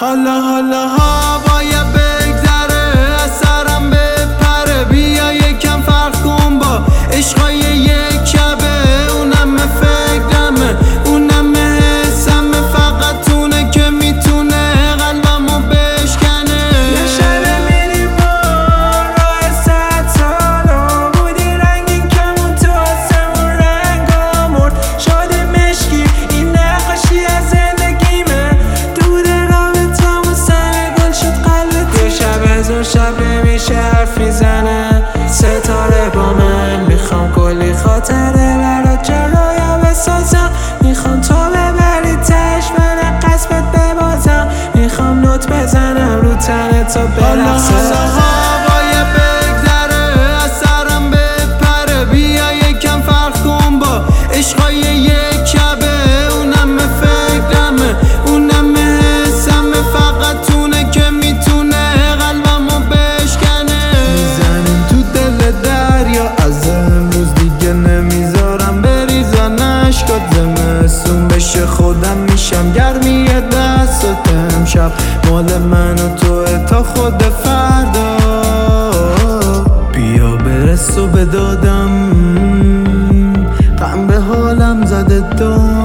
حالا هوای بگذره از سرم بپره. بیا یکم فرق کن با عشقای یک کبه. اونم فکرمه اونم حسمه، فقط اونه که میتونه قلبمو بشکنه. یه شبه میری بار راه 100 سالا، بودی رنگین کمون تو آسمون رنگا مرد. شده مشکی این نقاشی از زندگیمه، دود رابطمون سر گل شد قلبت. یه شب از اون شب نمیشه حرف میزنه، ستاره با من میخوام کلی خاطره برات جرایا بسازم. میخوام تو ببری تش من قصبت ببازم، میخوام نوت بزنم رو تنه تا برقصه. هوای بگذره از سرم بپره. بیا یکم فرق کن با عشقای یک کبه. اونم فکرمه اونم حسمه، فقط اونه که میتونه قلبمو بشکنه. میزنیم تو دل دریا، از امروز دیگه نمیذارم بریزن اشکات. زمستون بشه خودم میشم گرمی دستات. امشب مال من و توه تا خود فردا. بیا برس و بدادم غم به حالم زده دام.